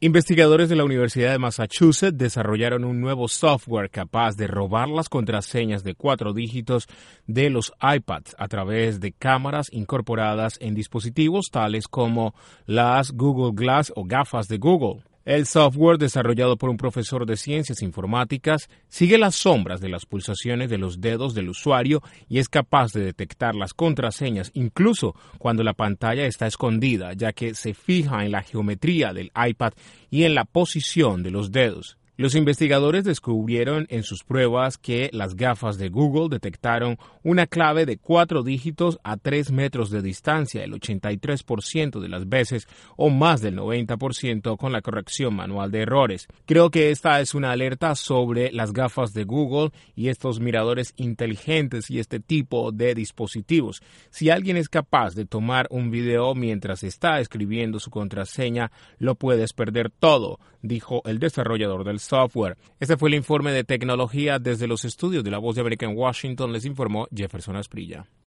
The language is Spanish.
Investigadores de la Universidad de Massachusetts desarrollaron un nuevo software capaz de robar las contraseñas de 4 dígitos de los iPads a través de cámaras incorporadas en dispositivos tales como las Google Glass o gafas de Google. El software, desarrollado por un profesor de ciencias informáticas, sigue las sombras de las pulsaciones de los dedos del usuario y es capaz de detectar las contraseñas incluso cuando la pantalla está escondida, ya que se fija en la geometría del iPad y en la posición de los dedos. Los investigadores descubrieron en sus pruebas que las gafas de Google detectaron una clave de 4 dígitos a 3 metros de distancia el 83% de las veces o más del 90% con la corrección manual de errores. Creo que esta es una alerta sobre las gafas de Google y estos miradores inteligentes y este tipo de dispositivos. Si alguien es capaz de tomar un video mientras está escribiendo su contraseña, lo puedes perder todo, dijo el desarrollador del software. Este fue el informe de tecnología desde los estudios de La Voz de América en Washington. Les informó Jefferson Asprilla.